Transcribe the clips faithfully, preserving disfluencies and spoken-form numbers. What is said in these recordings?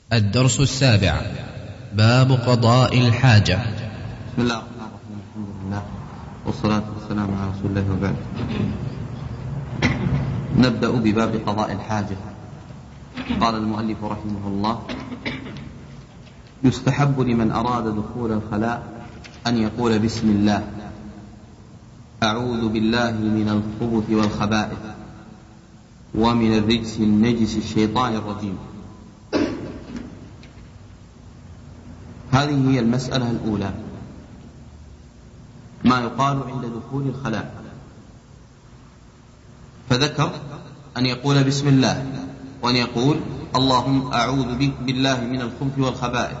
الدرس السابع. باب قضاء الحاجة. بسم الله الرحمن الرحيم. الحمد لله والصلاة والسلام على رسول الله وبعد. نبدأ بباب قضاء الحاجة. قال المؤلف رحمه الله: يستحب لمن أراد دخول الخلاء أن يقول بسم الله أعوذ بالله من الخبث والخبائث ومن الرجس النجس الشيطان الرجيم. هذه هي المسألة الأولى، ما يقال عند دخول الخلاء. فذكر أن يقول بسم الله، وأن يقول اللهم أعوذ بك بالله من الخبث والخبائث،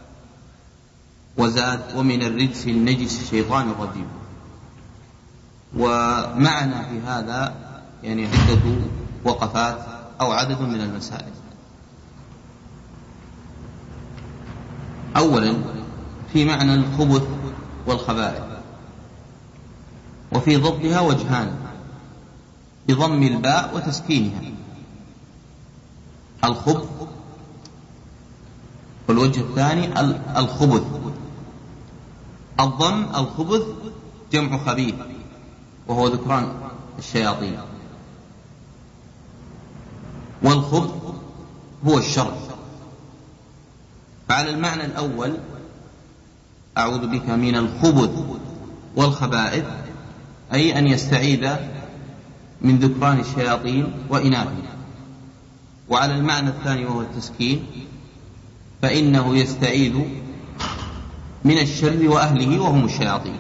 وزاد ومن الرجس النجس الشيطان الرجيم. ومعنا في هذا يعني عدة وقفات أو عدد من المسائل. أولا في معنى الخبث والخبائث، وفي ضبطها وجهان بضم الباء وتسكينها. الخبث، والوجه الثاني الخبث. الضم الخبث جمع خبيث وهو ذكران الشياطين، والخبث هو الشر. فعلى المعنى الأول أعوذ بك من الخبث والخبائث، أي أن يستعيذ من ذكران الشياطين وإناثها. وعلى المعنى الثاني وهو التسكين، فإنه يستعيذ من الشر وأهله وهم الشياطين.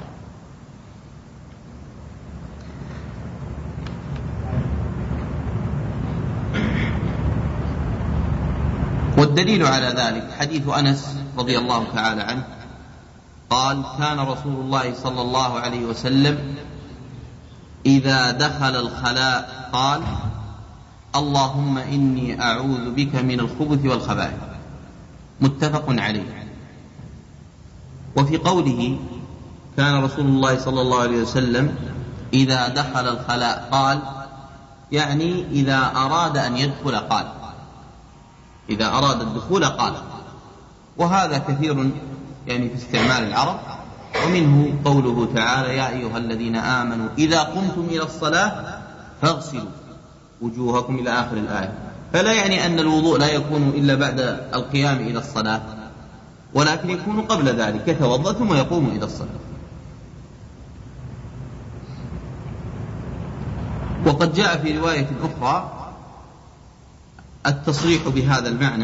والدليل على ذلك حديث أنس رضي الله تعالى عنه قال: كان رسول الله صلى الله عليه وسلم إذا دخل الخلاء قال: اللهم إني أعوذ بك من الخبث والخبائث. متفق عليه. وفي قوله كان رسول الله صلى الله عليه وسلم إذا دخل الخلاء قال، يعني إذا أراد أن يدخل قال، إذا أراد الدخول قال. وهذا كثير يعني في استعمال العرب. ومنه قوله تعالى: يا أيها الذين آمنوا إذا قمتم إلى الصلاة فاغسلوا وجوهكم إلى آخر الآية. فلا يعني أن الوضوء لا يكون إلا بعد القيام إلى الصلاة، ولكن يكون قبل ذلك، يتوضأ ثم يقوم إلى الصلاة. وقد جاء في رواية أخرى التصريح بهذا المعنى.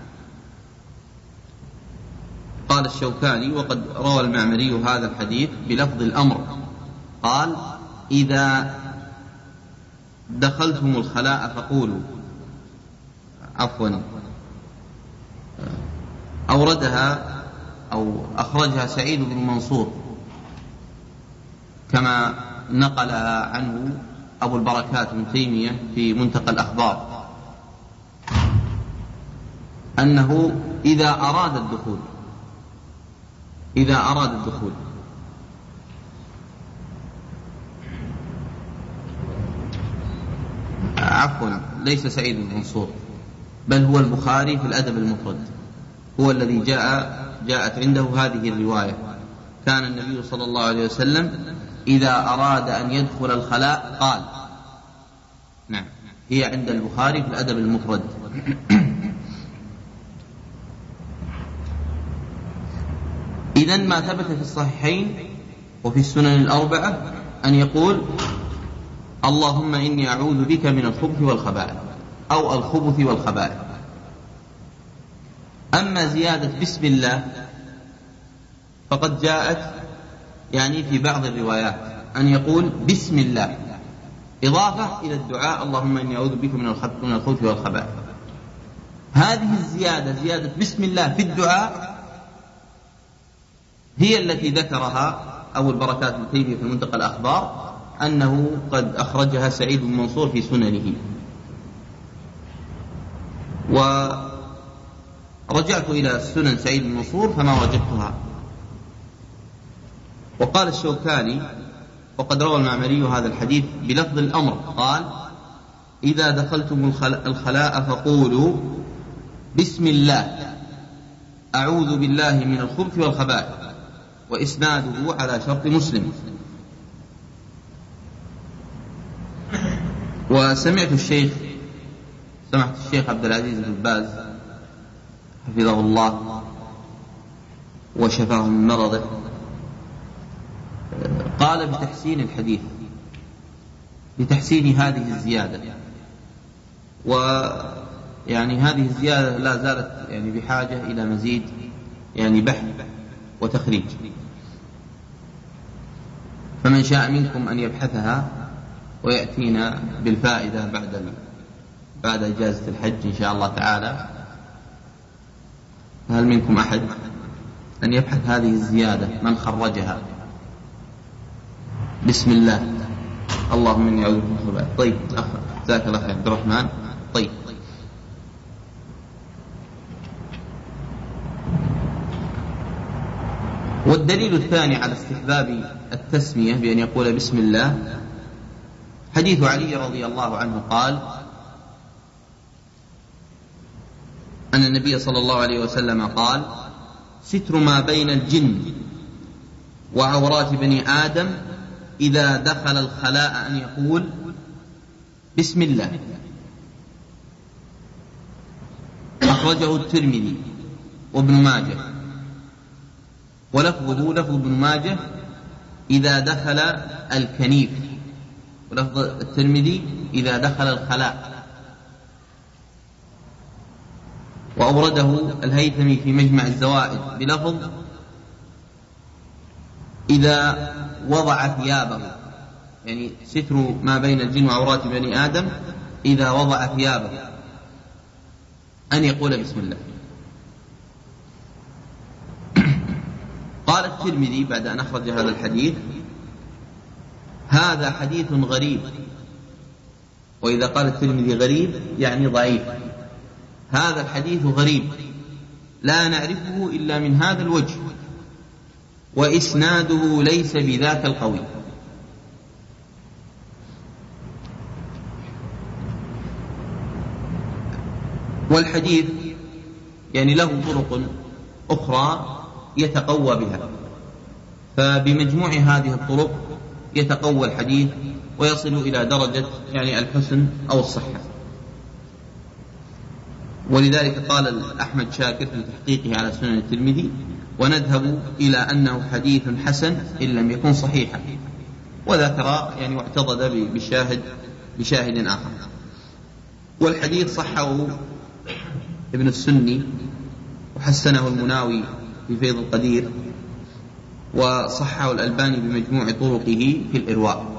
قال الشوكاني: وقد روى المعمري هذا الحديث بلفظ الأمر، قال: إذا دخلتم الخلاء فقولوا، عفوا أوردها أو أخرجها سعيد بن منصور كما نقلها عنه أبو البركات ابن تيمية في منتقى الأخبار، أنه إذا أراد الدخول إذا أراد الدخول عفوا ليس سعيد بن منصور، بل هو البخاري في الأدب المفرد، هو الذي جاء جاءت عنده هذه الرواية: كان النبي صلى الله عليه وسلم إذا أراد أن يدخل الخلاء قال. نعم، هي عند البخاري في الأدب المفرد. إذن ما ثبت في الصحيحين وفي السنن الأربعة أن يقول: اللهم إني أعوذ بك من الخبث والخبائث، أو الخبث والخبائث. أما زيادة بسم الله فقد جاءت يعني في بعض الروايات أن يقول بسم الله، إضافة إلى الدعاء اللهم إني أعوذ بك من الخبث والخبائث. هذه الزيادة، زيادة بسم الله في الدعاء، هي التي ذكرها أبو البركات ابن تيمية في منتقى الأخبار أنه قد أخرجها سعيد بن منصور في سننه. ورجعت إلى سنن سعيد بن منصور فما وجدتها. وقال الشوكاني: وقد روى المعمري هذا الحديث بلفظ الأمر، قال: إذا دخلتم الخلاء فقولوا بسم الله أعوذ بالله من الخبث والخبائث، وإسناده على شرط مسلم. وسمعت الشيخ سمعت الشيخ عبد العزيز بن باز حفظه الله وشفاه من مرضه قال بتحسين الحديث، بتحسين هذه الزيادة، ويعني هذه الزيادة لا زالت يعني بحاجة إلى مزيد يعني بحث وتخريج، فمن شاء منكم أن يبحثها ويأتينا بالفائدة بعد بعد إجازة الحج إن شاء الله تعالى. هل منكم أحد أن يبحث هذه الزيادة من خرجها؟ بسم الله اللهم إني أعوذ بك من الخبائث. طيب أخ جزاك الله خير عبد الرحمن. طيب والدليل الثاني على استحباب التسمية بأن يقول بسم الله حديث علي رضي الله عنه قال أن النبي صلى الله عليه وسلم قال: ستر ما بين الجن وعورات بني آدم إذا دخل الخلاء أن يقول بسم الله. أخرجه الترمذي وابن ماجه، ولفظه لفظ ابن ماجه إذا دخل الكنيف، ولفظ الترمذي إذا دخل الخلاء، وأورده الهيثمي في مجمع الزوائد بلفظ إذا وضع ثيابه، يعني ستر ما بين الجن وعورات بني آدم إذا وضع ثيابه أن يقول بسم الله. قال الترمذي بعد أن أخرج هذا الحديث: هذا حديث غريب. وإذا قال الترمذي غريب يعني ضعيف. هذا الحديث غريب لا نعرفه إلا من هذا الوجه، وإسناده ليس بذاك القوي. والحديث يعني له طرق أخرى يتقوى بها، فبمجموع هذه الطرق يتقوى الحديث ويصل إلى درجة يعني الحسن أو الصحة. ولذلك قال أحمد شاكر في تحقيقه على سنن الترمذي: ونذهب إلى أنه حديث حسن إن لم يكن صحيحا. وذكر يعني واعتضد بشاهد بشاهد آخر. والحديث صحه ابن السني وحسنه المناوي في فيض القدير، وصحه الألباني بمجموع طرقه في الإرواء.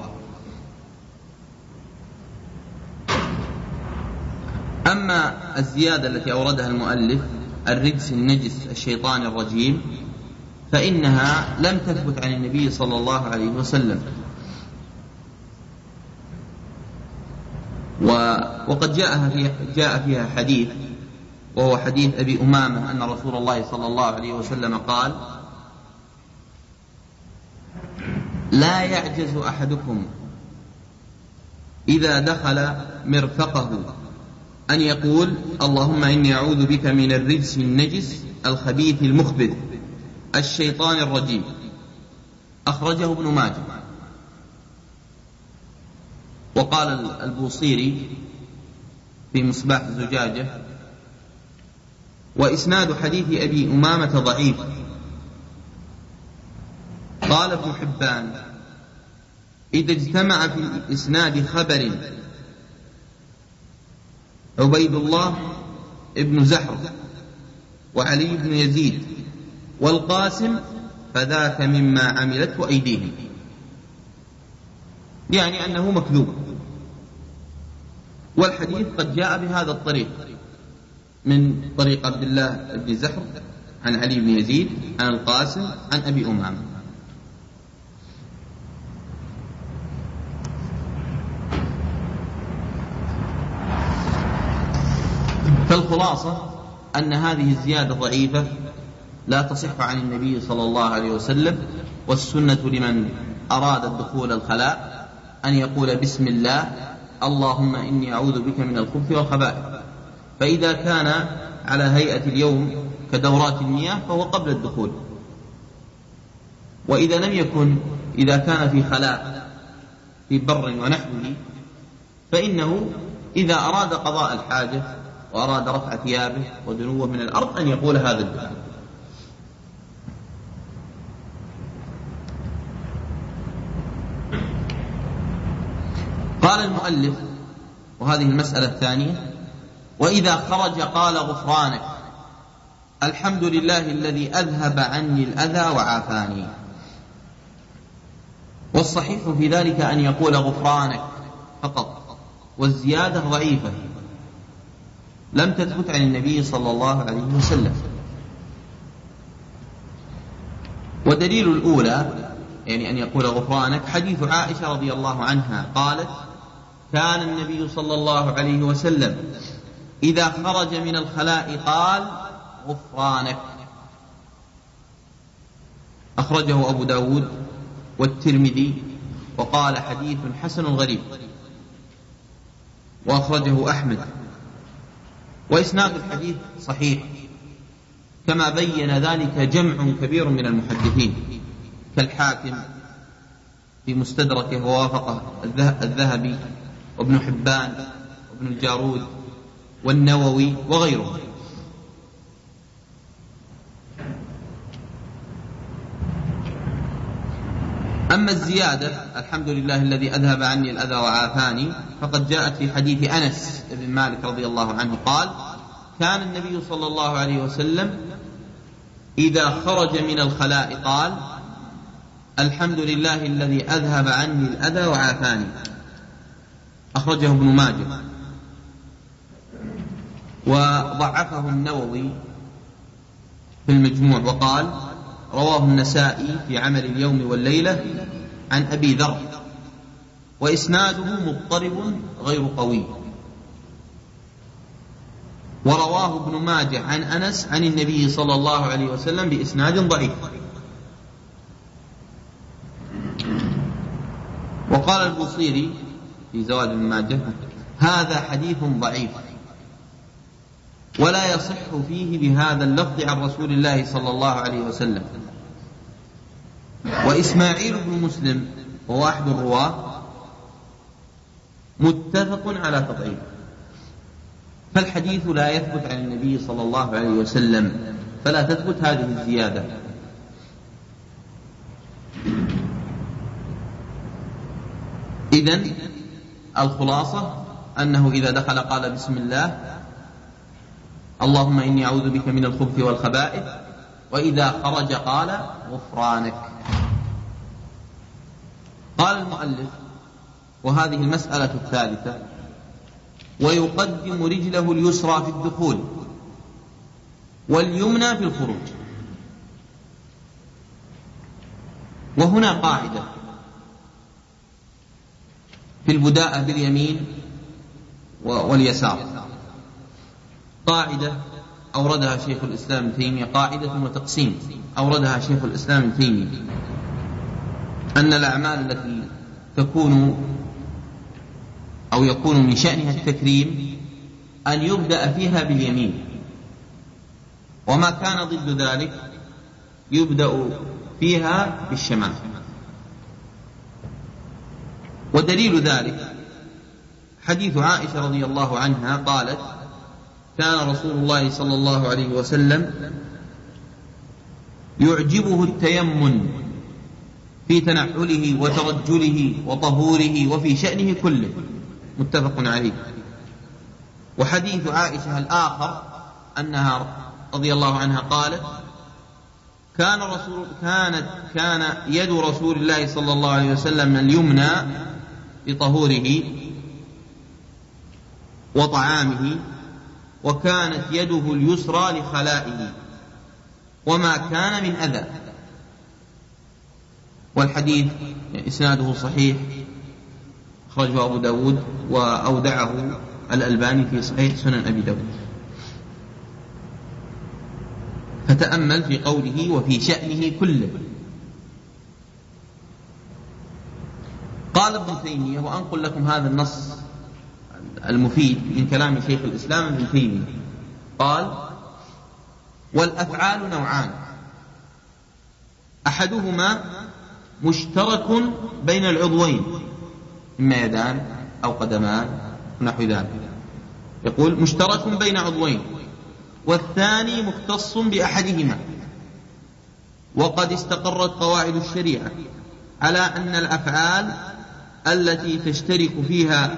أما الزيادة التي أوردها المؤلف الرجس النجس الشيطان الرجيم فإنها لم تثبت عن النبي صلى الله عليه وسلم، وقد جاء فيها, جاء فيها حديث، وهو حديث أبي أمامة أن رسول الله صلى الله عليه وسلم قال: لا يعجز أحدكم إذا دخل مرفقه أن يقول: اللهم إني أعوذ بك من الرجس النجس الخبيث المخبث الشيطان الرجيم. أخرجه ابن ماجه. وقال البوصيري في مصباح الزجاجة: وإسناد حديث أبي أمامة ضعيف. قال ابن حبان: إذا اجتمع في الإسناد خبر عبيد الله ابن زحر وعلي بن يزيد والقاسم فذاك مما عملته أيديهم، يعني أنه مكذوب. والحديث قد جاء بهذا الطريق من طريق عبد الله بن زحر عن علي بن يزيد عن القاسم عن أبي أمامة. فالخلاصة أن هذه الزيادة ضعيفة لا تصح عن النبي صلى الله عليه وسلم، والسنة لمن أراد الدخول الخلاء أن يقول بسم الله اللهم إني أعوذ بك من الخبث والخبائث. فإذا كان على هيئة اليوم كدورات المياه فهو قبل الدخول. وإذا لم يكن، إذا كان في خلاء في بر ونحوه، فإنه إذا أراد قضاء الحاجة وأراد رفع ثيابه ودنوه من الأرض أن يقول هذا الدعاء. قال المؤلف، وهذه المسألة الثانية: وإذا خرج قال غفرانك، الحمد لله الذي أذهب عني الأذى وعافاني. والصحيح في ذلك أن يقول غفرانك فقط، والزيادة ضعيفة لم تثبت عن النبي صلى الله عليه وسلم. ودليل الأولى يعني أن يقول غفرانك حديث عائشة رضي الله عنها قالت: كان النبي صلى الله عليه وسلم إذا خرج من الخلاء قال غفرانك. أخرجه أبو داود والترمذي وقال حديث حسن غريب، وأخرجه أحمد، وإسناد الحديث صحيح، كما بين ذلك جمع كبير من المحدثين كالحاكم في مستدركه ووافقه الذهبي وابن حبان وابن الجارود والنووي وغيره. أما الزيادة الحمد لله الذي أذهب عني الأذى وعافاني فقد جاءت في حديث أنس بن مالك رضي الله عنه قال: كان النبي صلى الله عليه وسلم إذا خرج من الخلاء قال: الحمد لله الذي أذهب عني الأذى وعافاني. أخرجه ابن ماجه، وضعفه النووي في المجموع وقال: رواه النسائي في عمل اليوم والليلة عن أبي ذر، وإسناده مضطرب غير قوي. ورواه ابن ماجه عن أنس عن النبي صلى الله عليه وسلم بإسناد ضعيف. وقال البوصيري في زواد ابن ماجه: هذا حديث ضعيف ولا يصح فيه بهذا اللفظ عن رسول الله صلى الله عليه وسلم. وإسماعيل بن مسلم وهو أحد الرواة متفق على تضعيفه، فالحديث لا يثبت عن النبي صلى الله عليه وسلم، فلا تثبت هذه الزيادة. إذن الخلاصة أنه إذا دخل قال بسم الله اللهم إني أعوذ بك من الخبث والخبائث، وإذا خرج قال غفرانك. قال المؤلف: وهذه المسألة الثالثة: ويقدم رجله اليسرى في الدخول واليمنى في الخروج. وهنا قاعدة في البداءة باليمين واليسار، قاعدة أوردها شيخ الإسلام ابن تيمية، قاعدة وتقسيم أوردها شيخ الإسلام ابن تيمية، أن الأعمال التي تكون أو يكون من شأنها التكريم أن يبدأ فيها باليمين، وما كان ضد ذلك يبدأ فيها بالشمال. ودليل ذلك حديث عائشة رضي الله عنها قالت: كان رسول الله صلى الله عليه وسلم يعجبه التيمن في تنعله وترجله وطهوره وفي شأنه كله، متفق عليه. وحديث عائشة الآخر أنها رضي الله عنها قالت: كان رسول كانت كان يد رسول الله صلى الله عليه وسلم اليمنى لطهوره وطعامه، وكانت يده اليسرى لخلائه وما كان من أذى. والحديث إسناده صحيح، أخرجه أبو داود وأودعه الألباني في صحيح سنن أبي داود. فتأمل في قوله وفي شأنه كله. قال ابن تيمية، وأنقل لكم هذا النص المفيد من كلام شيخ الإسلام ابن تيمية، قال: والأفعال نوعان: أحدهما مشترك بين العضوين، إما يدان أو قدمان نحو ذلك، يقول مشترك بين عضوين، والثاني مختص بأحدهما. وقد استقرت قواعد الشريعة على أن الأفعال التي تشترك فيها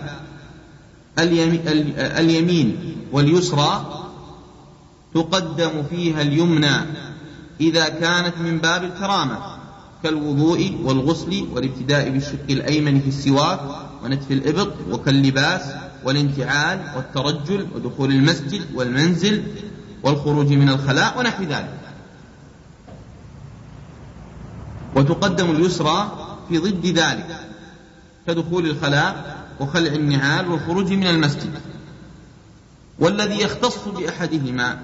اليمين واليسرى تقدم فيها اليمنى إذا كانت من باب الكرامة، كالوضوء والغسل والابتداء بالشق الأيمن في السواك ونتف الإبط، وكاللباس والانتعال والترجل ودخول المسجد والمنزل والخروج من الخلاء ونحو ذلك. وتقدم اليسرى في ضد ذلك، كدخول الخلاء وخلع النعال والخروج من المسجد. والذي يختص بأحدهما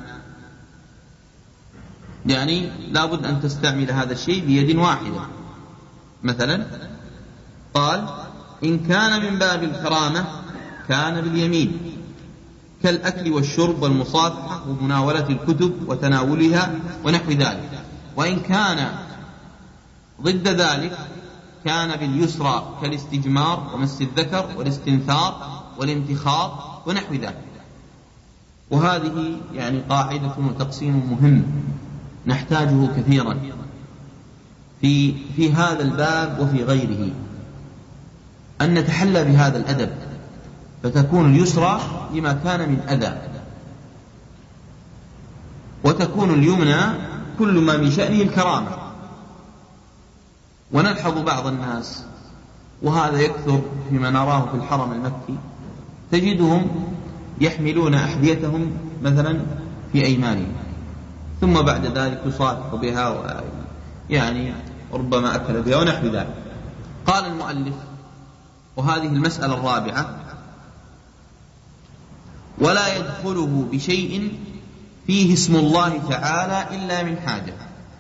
يعني لابد أن تستعمل هذا الشيء بيد واحدة. مثلا قال إن كان من باب الكرامة كان باليمين، كالأكل والشرب والمصافحة ومناولة الكتب وتناولها ونحو ذلك. وإن كان ضد ذلك كان باليسرى، كالاستجمار ومس الذكر والاستنثار والانتخاط ونحو ذلك. وهذه يعني قاعدة وتقسيم مهم نحتاجه كثيرا في في هذا الباب وفي غيره، أن نتحلى بهذا الأدب، فتكون اليسرى لما كان من أذى، وتكون اليمنى كل ما من شأنه الكرامة. ونلحظ بعض الناس، وهذا يكثر فيما نراه في الحرم المكي، تجدهم يحملون أحذيتهم مثلا في أيمانهم، ثم بعد ذلك يصافح بها يعني ربما أكل بها ونحو ذلك. قال المؤلف: وهذه المسألة الرابعة: ولا يدخله بشيء فيه اسم الله تعالى إلا من حاجة.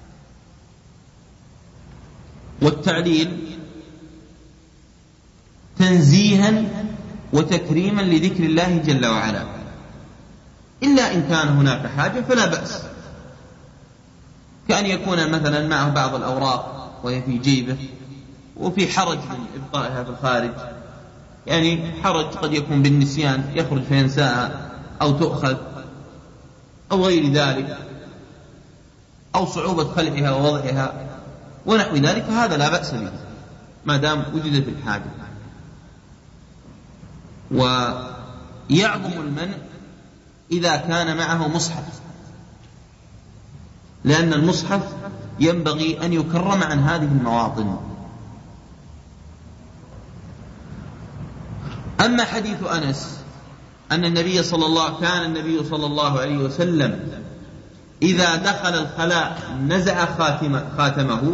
والتعليل تنزيها وتكريما لذكر الله جل وعلا، إلا إن كان هناك حاجة فلا بأس، كأن يكون مثلا معه بعض الأوراق وهي في جيبه وفي حرج من إبقائها في الخارج، يعني حرج قد يكون بالنسيان يخرج فينساها أو تؤخذ أو غير ذلك، أو صعوبة خلعها ووضعها ونحو ذلك، فهذا لا بأس به ما دام وجد في الحاجة. ويعظم المنع إذا كان معه مصحف، لأن المصحف ينبغي أن يكرم عن هذه المواطن. أما حديث أنس أن النبي صلى الله كان النبي صلى الله عليه وسلم إذا دخل الخلاء نزع خاتم خاتمه،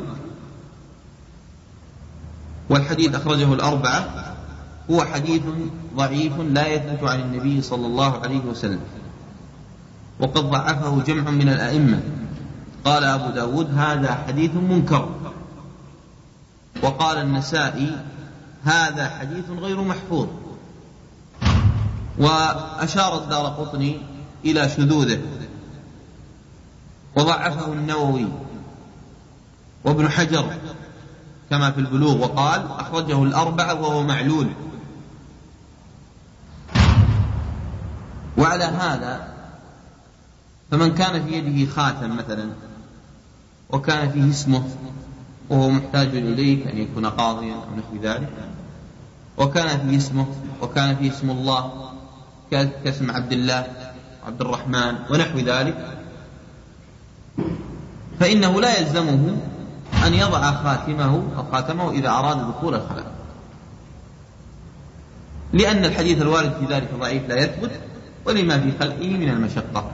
والحديث أخرجه الأربعة، هو حديث ضعيف لا يثبت عن النبي صلى الله عليه وسلم، وقد ضعفه جمع من الأئمة. قال أبو داود: هذا حديث منكر. وقال النسائي: هذا حديث غير محفوظ. وأشار الدارقطني إلى شذوذه، وضعفه النووي وابن حجر كما في البلوغ، وقال أخرجه الأربعة وهو معلول. وعلى هذا فمن كان في يده خاتم مثلا وكان فيه اسمه وهو محتاج إليه، كأن يكون قاضيا أو نحو ذلك، وكان فيه اسمه وكان فيه اسم الله كاسم عبد الله عبد الرحمن ونحو ذلك، فإنه لا يلزمه أن يضع خاتمه أو خاتمه إذا أراد دخول الخلاء، لأن الحديث الوارد في ذلك ضعيف لا يثبت، ولما في خلقه من المشقة.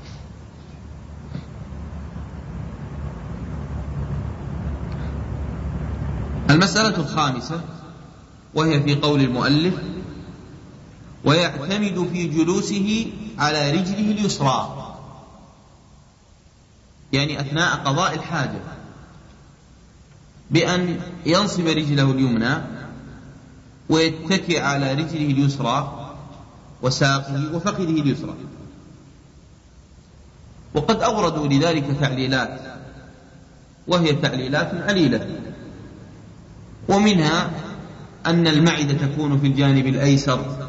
المسألة الخامسة وهي في قول المؤلف: ويعتمد في جلوسه على رجله اليسرى، يعني أثناء قضاء الحاجة، بأن ينصب رجله اليمنى ويتكئ على رجله اليسرى وساقه وفخذه اليسرى. وقد أوردوا لذلك تعليلات، وهي تعليلات عليلة، ومنها أن المعدة تكون في الجانب الأيسر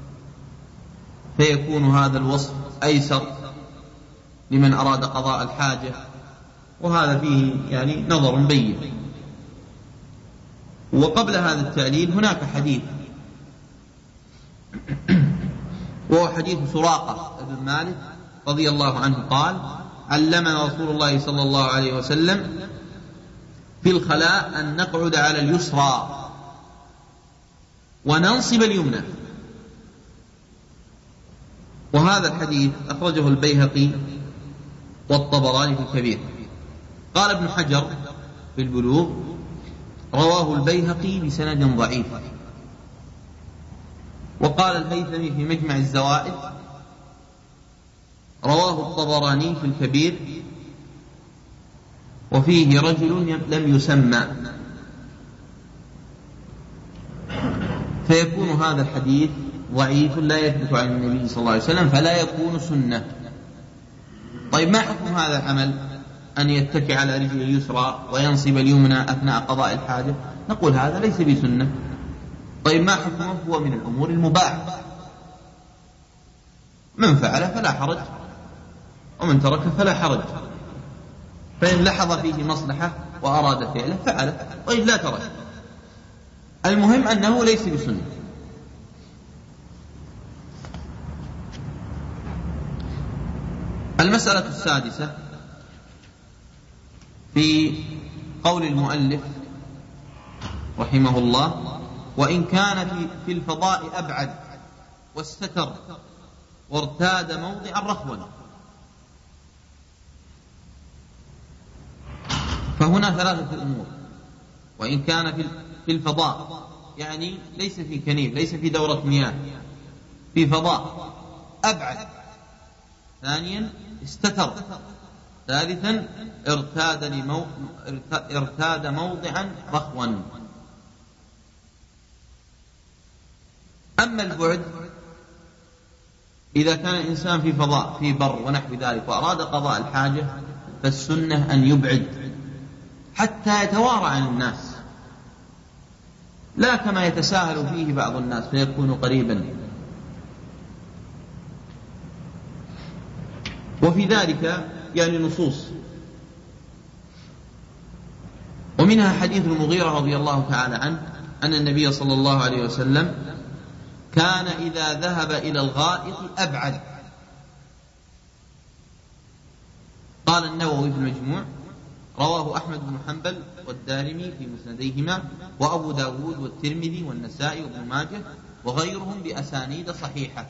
فيكون هذا الوصف أيسر لمن أراد قضاء الحاجة، وهذا فيه يعني نظر بين. وقبل هذا التعليل هناك حديث، وهو حديث سراقة بن مالك رضي الله عنه قال: علمنا رسول الله صلى الله عليه وسلم في الخلاء أن نقعد على اليسرى وننصب اليمنى. وهذا الحديث أخرجه البيهقي والطبراني في الكبير. قال ابن حجر في البلوغ: رواه البيهقي بسند ضعيف. وقال الهيثمي في مجمع الزوائد: رواه الطبراني في الكبير وفيه رجل لم يسمى، فيكون هذا الحديث ضعيف لا يثبت عن النبي صلى الله عليه وسلم، فلا يكون سنة. طيب ما حكم هذا العمل، أن يتكئ على رجله اليسرى وينصب اليمنى أثناء قضاء الحاجة؟ نقول هذا ليس بسنة. طيب ما حكمه؟ هو من الأمور المباحة، من فعل فلا حرج، ومن ترك فلا حرج، فإن لحظ فيه مصلحة وأراد فعله فعله، وإن لا ترك. المهم أنه ليس بسنة. المسألة السادسة في قول المؤلف رحمه الله: وإن كان في الفضاء أبعد واستتر وارتاد موضعا رخوا. فهنا ثلاثة أمور. وإن كان في الفضاء يعني ليس في كنيف، ليس في دورة مياه، في فضاء أبعد. ثانيا استتر. ثالثا ارتاد, لمو... ارتاد موضعا رخوا. أما البعد، إذا كان الإنسان في فضاء في بر ونحو ذلك وأراد قضاء الحاجة، فالسنة أن يبعد حتى يتوارى عن الناس، لا كما يتساهل فيه بعض الناس فيكون قريبا. وفي ذلك يعني نصوص، ومنها حديث المغيرة رضي الله تعالى عنه أن النبي صلى الله عليه وسلم كان إذا ذهب إلى الغائط أبعد. قال النووي في المجموع: رواه أحمد بن حنبل والدارمي في مسنديهما، وأبو داود والترمذي والنسائي وابن ماجه وغيرهم بأسانيد صحيحة.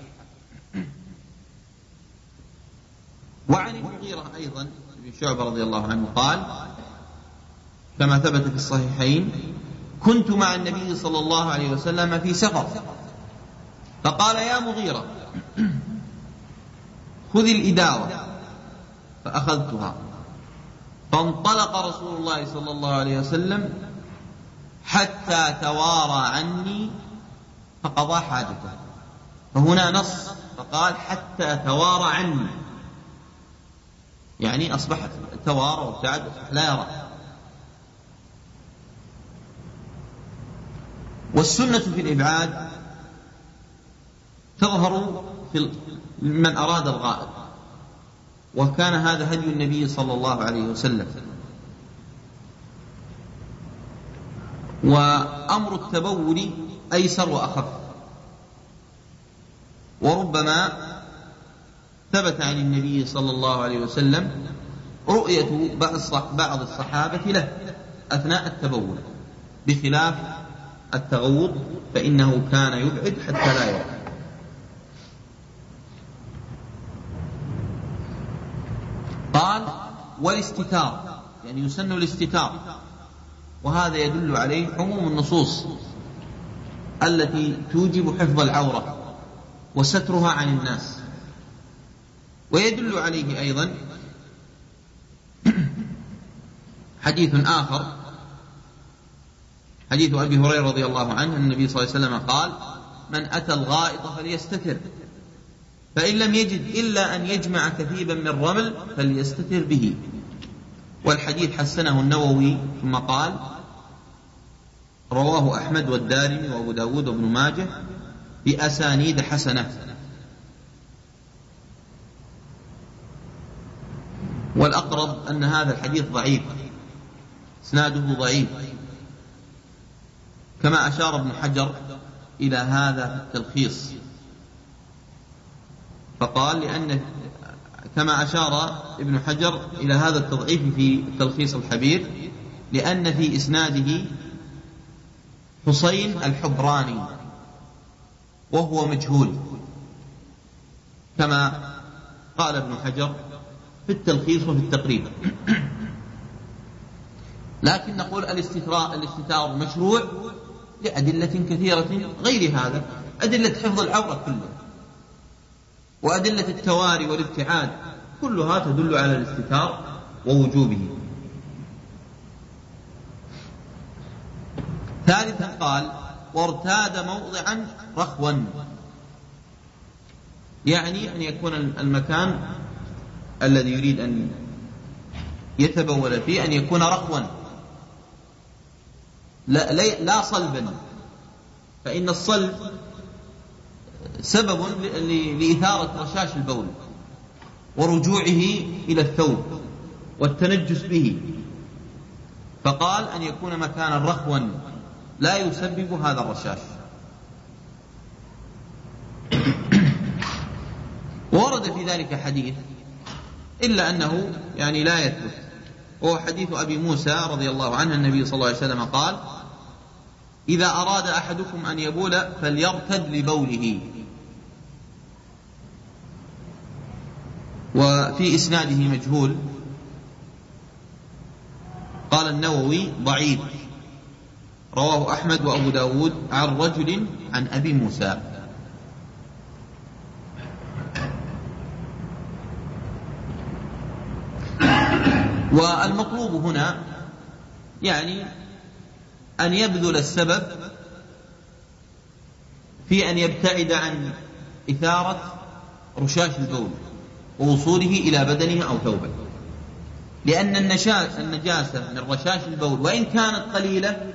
وعن المغيرة أيضا بن شعبة رضي الله عنه قال كما ثبت في الصحيحين: كنت مع النبي صلى الله عليه وسلم في سفر، فقال: يا مغيرة خذ الإداوة، فأخذتها، فانطلق رسول الله صلى الله عليه وسلم حتى توارى عني فقضى حاجته. فهنا نص، فقال حتى توارى عني، يعني أصبح توارى وابتعد لا يرى. والسنة في الإبعاد تظهر في من أراد الغائط، وكان هذا هدي النبي صلى الله عليه وسلم. وأمر التبول أيسر وأخف، وربما ثبت عن النبي صلى الله عليه وسلم رؤية بعض الصحابة له أثناء التبول، بخلاف التغوط فإنه كان يبعد حتى لا يرى. قال: والاستتار، يعني يسن الاستتار، وهذا يدل عليه عموم النصوص التي توجب حفظ العورة وسترها عن الناس. ويدل عليه أيضا حديث آخر، حديث أبي هريرة رضي الله عنه أن النبي صلى الله عليه وسلم قال: من أتى الغائط فليستتر، فإن لم يجد إلا أن يجمع كثيبا من رمل فليستتر به. والحديث حسنه النووي ثم قال: رواه أحمد والدارمي وأبو داود وابن ماجه بأسانيد حسنة. والأقرب أن هذا الحديث ضعيف، إسناده ضعيف، كما أشار ابن حجر إلى هذا في التلخيص، فقال لأن كما أشار ابن حجر إلى هذا التضعيف في التلخيص الحبير لأن في إسناده حسين الحبراني وهو مجهول، كما قال ابن حجر في التلخيص وفي التقريب. لكن نقول الاستتار الاستتار مشروع لأدلة كثيرة غير هذا، أدلة حفظ العورة كلها وأدلة التواري والابتعاد كلها تدل على الاستتار ووجوبه. ثالثا قال: وارتاد موضعا رخوا، يعني أن يكون المكان الذي يريد أن يتبول فيه أن يكون رخوا لا, لا صلبا، فإن الصلب سبب لإثارة رشاش البول ورجوعه إلى الثوب والتنجس به، فقال أن يكون مكانا رخوا لا يسبب هذا الرشاش. ورد في ذلك حديث إلا أنه يعني لا يثبت، وهو حديث أبي موسى رضي الله عنه النبي صلى الله عليه وسلم قال: إذا أراد أحدكم أن يبول فليرتد لبوله. وفي إسناده مجهول، قال النووي ضعيف، رواه أحمد وأبو داود عن رجل عن أبي موسى. والمطلوب هنا يعني أن يبذل السبب في أن يبتعد عن إثارة رشاش البول ووصوله إلى بدنه أو ثوبه، لأن النجاسة من رشاش البول وإن كانت قليلة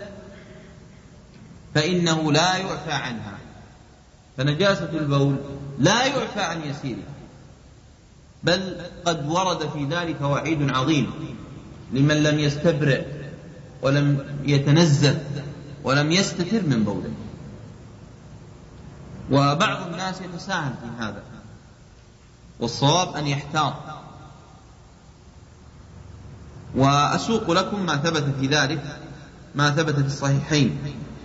فإنه لا يعفى عنها، فنجاسة البول لا يعفى عن يسيره، بل قد ورد في ذلك وعيد عظيم لمن لم يستبرئ ولم يتنزه ولم يستتر من بوله. وبعض الناس يتساهل في هذا، والصواب أن يحتاط. وأسوق لكم ما ثبت في ذلك، ما ثبت في الصحيحين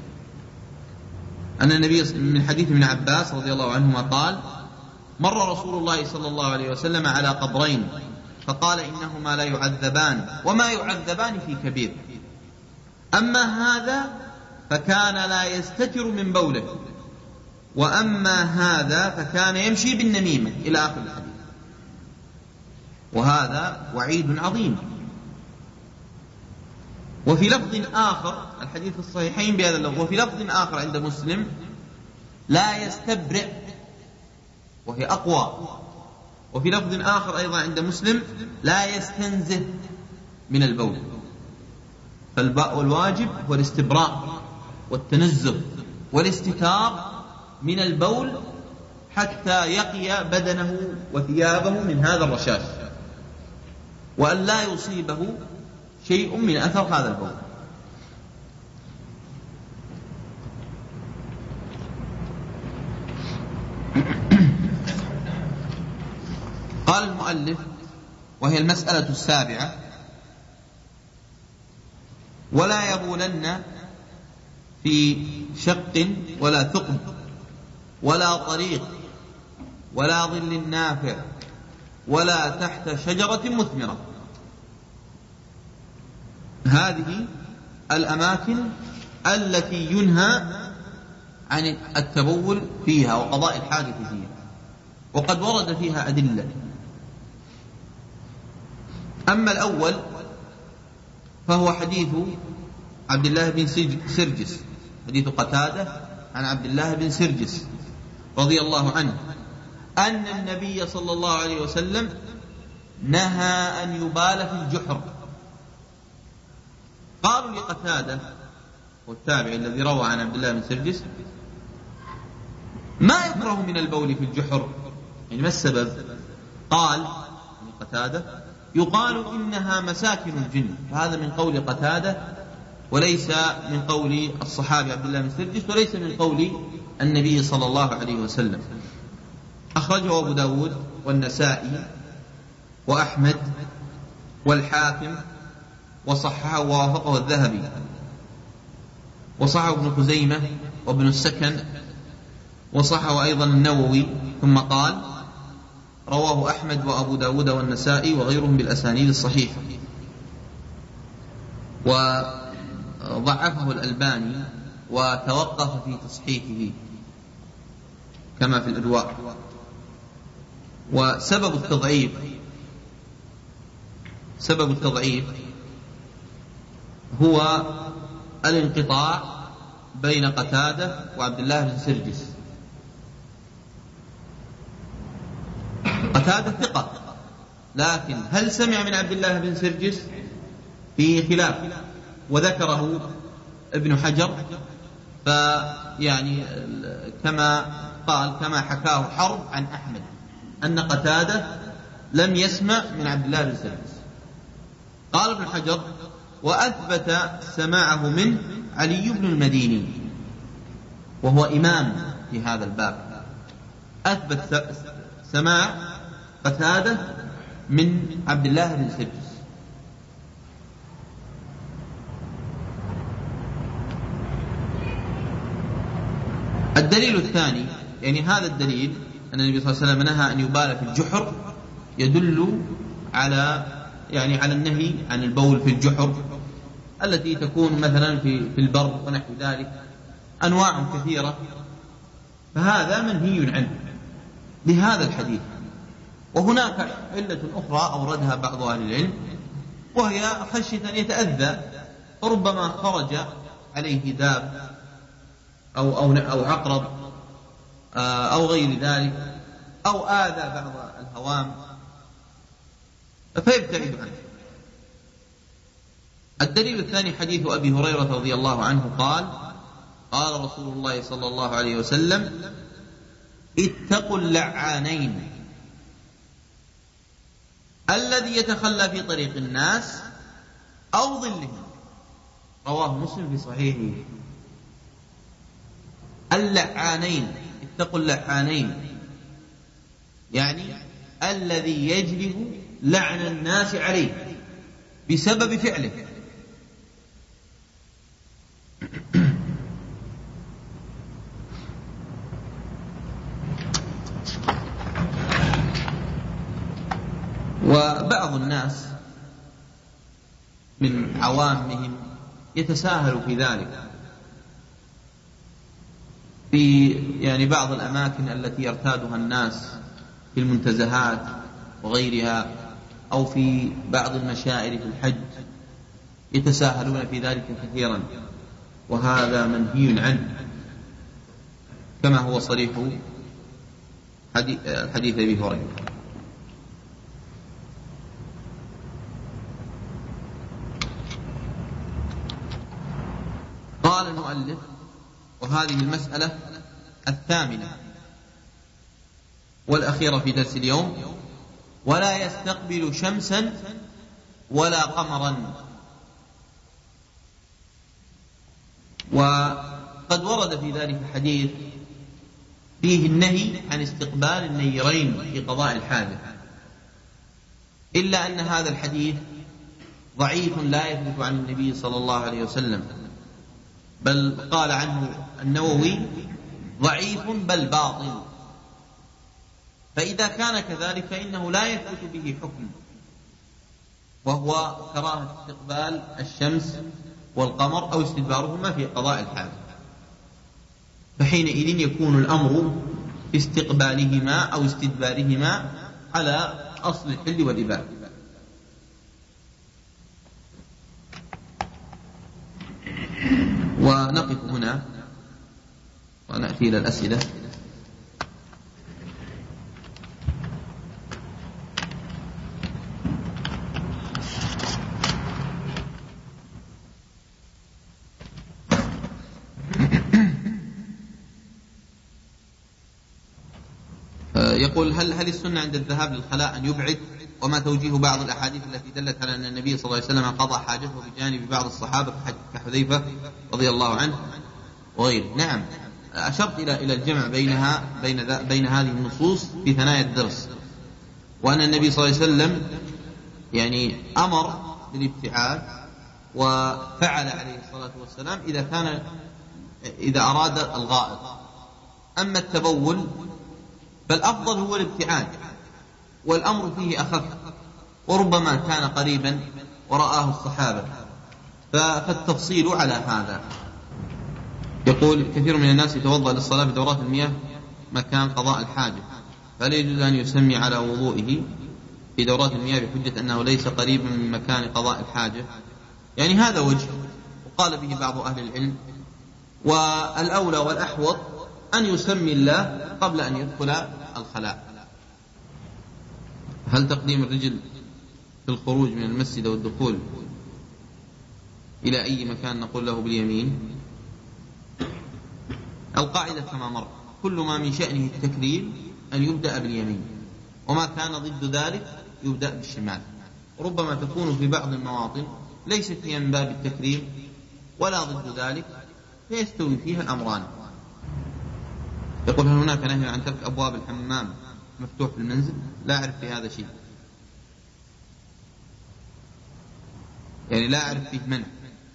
أن النبي من حديث ابن عباس رضي الله عنهما قال: مر رسول الله صلى الله عليه وسلم على قبرين فقال: إنهما لا يعذبان وما يعذبان في كبير، أما هذا فكان لا يستتر من بوله، وأما هذا فكان يمشي بالنميمة، إلى آخر الحديث. وهذا وعيد عظيم. وفي لفظ آخر، الحديث في الصحيحين بهذا اللفظ، وفي لفظ آخر عند مسلم: لا يستبرئ، وهي أقوى. وفي لفظ آخر أيضا عند مسلم: لا يستنزه من البول. فالواجب هو الاستبراء والتنزه والاستتار من البول حتى يقي بدنه وثيابه من هذا الرشاش، وأن لا يصيبه شيء من أثر هذا البول. قال المؤلف: وهي المسألة السابعة: ولا يبولن في شق ولا ثقب ولا طريق ولا ظل نافع ولا تحت شجرة مثمرة. هذه الأماكن التي ينهى عن التبول فيها وقضاء الحاجة فيها، وقد ورد فيها أدلة. أما الأول فهو حديث عبد الله بن سرجس، حديث قتادة عن عبد الله بن سرجس رضي الله عنه أن النبي صلى الله عليه وسلم نهى أن يبال في الجحر. قالوا لقتادة والتابعي الذي روى عن عبد الله بن سرجس: ما يكره من البول في الجحر؟ يعني ما السبب؟ قال قتادة: يقال إنها مساكن الجن. فهذا من قول قتادة وليس من قول الصحابي عبد الله بن سرجس وليس من قول النبي صلى الله عليه وسلم. أخرجه أبو داود والنسائي وأحمد والحاكم وصححه ووافقه الذهبي، وصححه ابن خزيمة وابن السكن، وصححه أيضا النووي. ثم قال: رواه أحمد وأبو داود والنسائي وغيرهم بالأسانيد الصحيحة. وضعفه الألباني وتوقف في تصحيحه كما في الإرواء. وسبب التضعيف سبب التضعيف هو الانقطاع بين قتادة وعبد الله بن سرجس. قتادة ثقة، لكن هل سمع من عبد الله بن سرجس؟ فيه خلاف، وذكره ابن حجر، فيعني كما قال كما حكاه حرب عن أحمد أن قتادة لم يسمع من عبد الله بن سرجس. قال ابن حجر: وأثبت سماعه منه علي بن المديني وهو إمام في هذا الباب، أثبت سماع قتادة من عبد الله بن سرجس. الدليل الثاني، يعني هذا الدليل أن النبي صلى الله عليه وسلم نهى أن يبال في الجحر، يدل على يعني على النهي عن البول في الجحر التي تكون مثلا في في البر ونحو ذلك، أنواع كثيرة، فهذا منهي عنه بهذا الحديث. وهناك علة أخرى أوردها بعض أهل العلم، وهي خشية أن يتأذى، فربما خرج عليه داب أو أو أو عقرب أو غير ذلك، أو آذى بعض الهوام فيبتعد عنه. الدليل الثاني حديث أبي هريرة رضي الله عنه قال: قال رسول الله صلى الله عليه وسلم: اتقوا اللعانين، الذي يتخلى في طريق الناس أو ظلهم. رواه مسلم في صحيحه. اللعانين، اتقوا اللعانين، يعني الذي يجلب لعن الناس عليه بسبب فعله. وبعض الناس من عوامهم يتساهل في ذلك، في يعني بعض الأماكن التي يرتادها الناس في المنتزهات وغيرها، أو في بعض المشاعر في الحج، يتساهلون في ذلك كثيرا، وهذا منهي عنه كما هو صريح حديث أبي هريرة. قال المؤلف: وهذه المسألة الثامنة والأخيرة في درس اليوم: ولا يستقبل شمسا ولا قمرا. وقد ورد في ذلك حديث فيه النهي عن استقبال النيرين في قضاء الحاجة، إلا أن هذا الحديث ضعيف لا يثبت عن النبي صلى الله عليه وسلم، بل قال عنه النووي: ضعيف بل باطل. فإذا كان كذلك فإنه لا يثبت به حكم، وهو كراهة استقبال الشمس والقمر أو استدبارهما في قضاء الحاجة، فحينئذ يكون الأمر في استقبالهما أو استدبارهما على أصل الحل والإباحة. ونقف هنا ونأتي إلى الأسئلة. يقول هل هل السنة عند الذهاب للخلاء أن يبعد؟ وما توجيه بعض الأحاديث التي دلت على أن النبي صلى الله عليه وسلم قضى حاجته بجانب بعض الصحابة كحذيفة رضي الله عنه وغيره؟ نعم، أشرت إلى إلى الجمع بينها بين بين هذه النصوص في ثنايا الدرس، وأن النبي صلى الله عليه وسلم يعني أمر بالابتعاد وفعل عليه الصلاة والسلام إذا كان إذا أراد الغائط. أما التبول فالأفضل هو الابتعاد، والأمر فيه أخف، وربما كان قريبا ورآه الصحابة، فالتفصيل على هذا. يقول كثير من الناس يتوضأ للصلاة بدورات المياه مكان قضاء الحاجة، فلا يجوز أن يسمي على وضوئه في دورات المياه بحجة أنه ليس قريبا من مكان قضاء الحاجة؟ يعني هذا وجه وقال به بعض أهل العلم، والأولى والأحوط أن يسمي الله قبل أن يدخل الخلاء. هل تقديم الرجل في الخروج من المسجد والدخول إلى أي مكان نقول له باليمين؟ القاعدة كما مر، كل ما من شأنه التكريم أن يبدأ باليمين، وما كان ضد ذلك يبدأ بالشمال. ربما تكون في بعض المواطن ليست هي من باب التكريم ولا ضد ذلك، فيستوي فيها الأمران. يقول هل هناك نهي عن ترك أبواب الحمام مفتوح في المنزل؟ لا أعرف في هذا شيء، يعني لا أعرف فيه منع.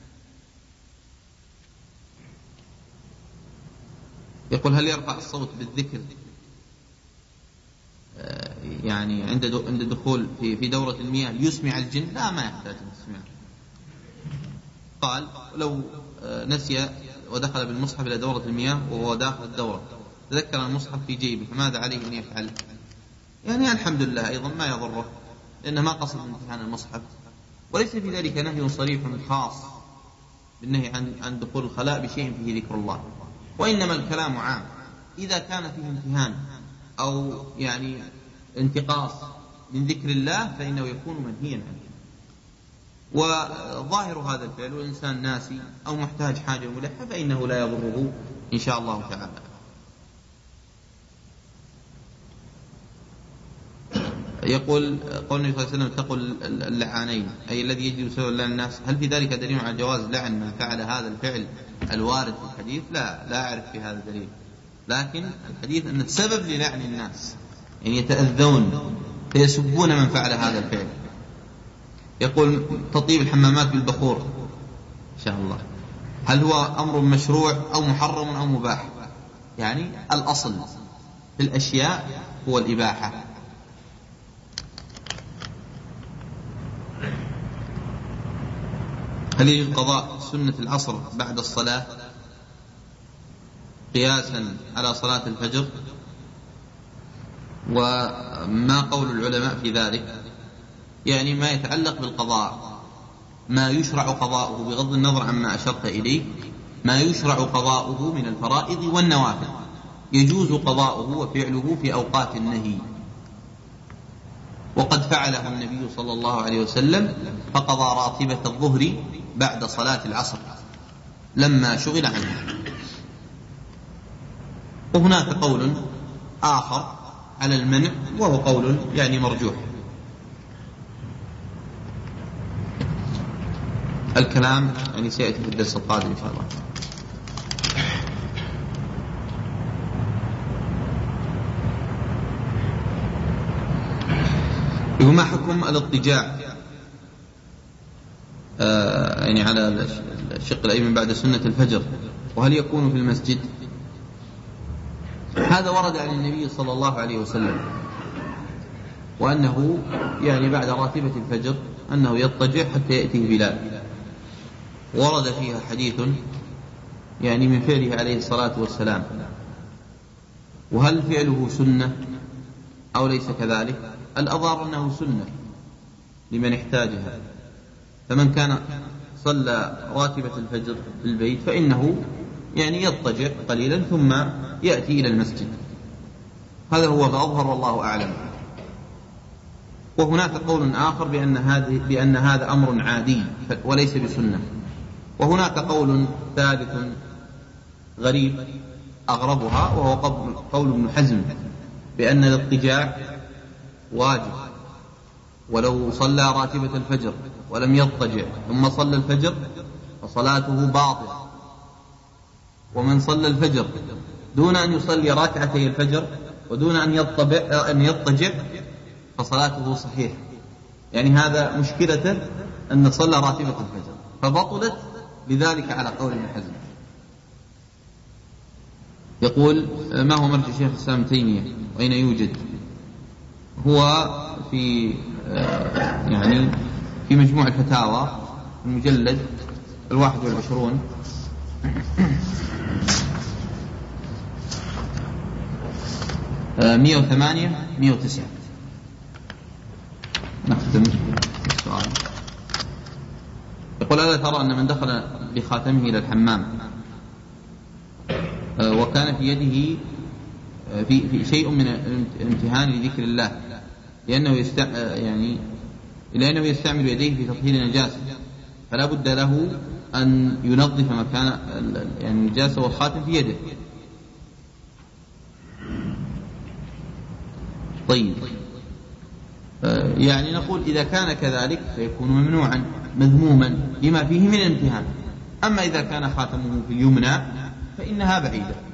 يقول هل يرفع الصوت بالذكر يعني عند عند الدخول في في دورة المياه ليسمع الجن؟ لا، ما يحتاج أن تسمع. قال لو نسي ودخل بالمصحف إلى دورة المياه وهو داخل الدورة تذكر المصحف في جيبه، فماذا عليه أن يفعل؟ يعني الحمد لله أيضا ما يضره، لأنه ما قصد امتحان المصحف، وليس في ذلك نهي صريح خاص بالنهي عن عن دخول الخلاء بشيء فيه ذكر الله، وإنما الكلام عام. إذا كان فيه امتهان أو يعني انتقاص من ذكر الله فإنه يكون منهيا عنه. وظاهر هذا الفعل والإنسان ناسي أو محتاج حاجة ملحة فإنه لا يضره إن شاء الله تعالى. يقول قول النبي صلى الله عليه وسلم اتقوا اللعانين، أي الذي يجد سوء الله الناس، هل في ذلك دليل على جواز لعن من فعل هذا الفعل الوارد في الحديث؟ لا لا أعرف في هذا دليل، لكن الحديث أن السبب للعن الناس يعني يتأذون فيسبون من فعل هذا الفعل. يقول تطيب الحمامات بالبخور إن شاء الله، هل هو أمر مشروع أو محرم أو مباح؟ يعني الأصل في الأشياء هو الإباحة. هل يجب قضاء سنة العصر بعد الصلاة قياسا على صلاة الفجر؟ وما قول العلماء في ذلك؟ يعني ما يتعلق بالقضاء، ما يشرع قضاؤه بغض النظر عما أشرت إليه، ما يشرع قضاؤه من الفرائض والنوافل يجوز قضاؤه وفعله في أوقات النهي، وقد فعله النبي صلى الله عليه وسلم فقضى راتبة الظهر بعد صلاة العصر لما شغل عنها. وهناك قول آخر على المنع وهو قول يعني مرجوح. الكلام يعني سيأتي في الدرس القادم إن شاء الله. وما حكم الاضطجاع آه يعني على الشق الأيمن بعد سنة الفجر، وهل يكون في المسجد؟ هذا ورد عن النبي صلى الله عليه وسلم، وأنه يعني بعد راتبة الفجر أنه يضطجع حتى يأتي بلال، ورد فيها حديث يعني من فعله عليه الصلاة والسلام. وهل فعله سنة أو ليس كذلك؟ الأظهر أنه سنة لمن احتاجها، فمن كان صلى راتبة الفجر في البيت فإنه يعني يضطجع قليلا ثم يأتي إلى المسجد، هذا هو الأظهر والله أعلم. وهناك قول آخر بأن هذه بأن هذا أمر عادي وليس بسنة، وهناك قول ثالث غريب أغربها وهو قول ابن حزم بأن الاضطجاع واجب، ولو صلى راتبة الفجر ولم يضطجع ثم صلى الفجر فصلاته باطلة. ومن صلى الفجر دون أن يصلي ركعتي الفجر ودون أن يضطجع فصلاته صحيحة. يعني هذا مشكلته أن صلى راتبة الفجر فبطلت بذلك على قول ابن حزم. يقول: ما هو مرجع شيخ الإسلام تيمية وأين يوجد؟ هو في يعني في مجموع الفتاوى المجلد الواحد والعشرون مئة وثمانية مئة وتسعة. نختم السؤال. يقول: ألا ترى أن من دخل بخاتمه إلى الحمام وكان في يده في, في شيء من الامتهان لذكر الله لأنه يستعمل يعني لأنه يستعمل يديه في تطهير النجاسة، فلا بد له أن ينظف مكان يعني النجاسة والخاتم في يده. طيب، يعني نقول إذا كان كذلك فيكون ممنوعا مذموما لما فيه من الامتهان. أما إذا كان خاتمه في اليمنى فإنها بعيدة.